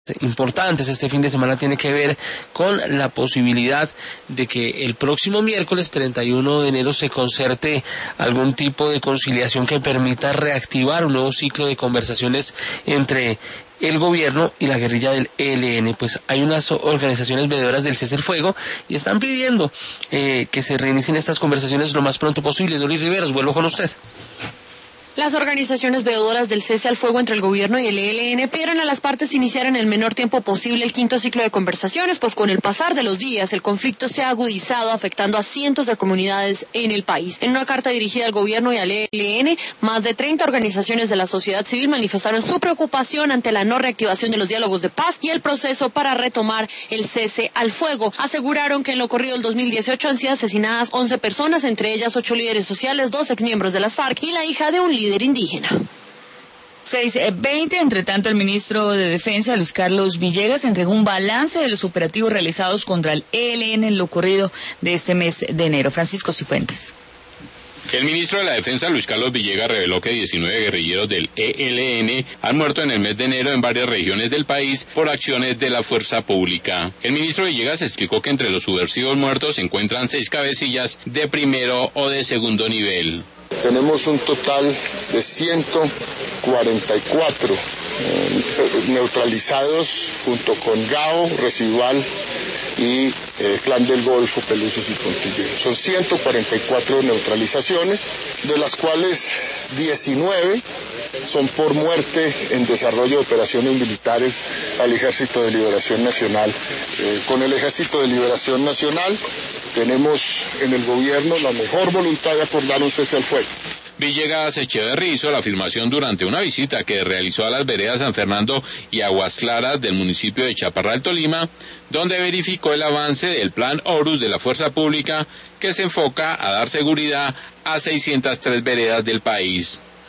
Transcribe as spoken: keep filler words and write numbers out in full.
importantes este fin de semana tiene que ver con la posibilidad de que el próximo miércoles treinta y uno de enero se concerte algún tipo de conciliación que permita reactivar un nuevo ciclo de conversaciones entre el gobierno y la guerrilla del E L N. Pues hay unas organizaciones veedoras del cese al fuego y están pidiendo eh, que se reinicien estas conversaciones lo más pronto posible. Doris Riveros, vuelvo con usted. Las organizaciones veedoras del cese al fuego entre el gobierno y el E L N pidieron a las partes iniciar en el menor tiempo posible el quinto ciclo de conversaciones, pues con el pasar de los días el conflicto se ha agudizado, afectando a cientos de comunidades en el país. En una carta dirigida al gobierno y al E L N, más de treinta organizaciones de la sociedad civil manifestaron su preocupación ante la no reactivación de los diálogos de paz y el proceso para retomar el cese al fuego. Aseguraron que en lo corrido del dos mil dieciocho han sido asesinadas once personas, entre ellas ocho líderes sociales, dos exmiembros de las FARC y la hija de un líder indígena. seis veinte, entre tanto el ministro de Defensa, Luis Carlos Villegas, entregó un balance de los operativos realizados contra el E L N en lo corrido de este mes de enero. Francisco Cifuentes. El ministro de la Defensa, Luis Carlos Villegas, reveló que diecinueve guerrilleros del E L N han muerto en el mes de enero en varias regiones del país por acciones de la fuerza pública. El ministro Villegas explicó que entre los subversivos muertos se encuentran seis cabecillas de primero o de segundo nivel. Tenemos un total de ciento cuarenta y cuatro eh, neutralizados junto con Gao, Residual y eh, Clan del Golfo, Pelusos y Pontilleros. Son ciento cuarenta y cuatro neutralizaciones, de las cuales diecinueve son por muerte en desarrollo de operaciones militares al Ejército de Liberación Nacional. Eh, con el Ejército de Liberación Nacional tenemos en el gobierno la mejor voluntad de acordar un cese al fuego. Villegas Echeverri hizo la afirmación durante una visita que realizó a las veredas San Fernando y Aguas Claras del municipio de Chaparral, Tolima, donde verificó el avance del plan Horus de la Fuerza Pública, que se enfoca a dar seguridad a seiscientas tres veredas del país.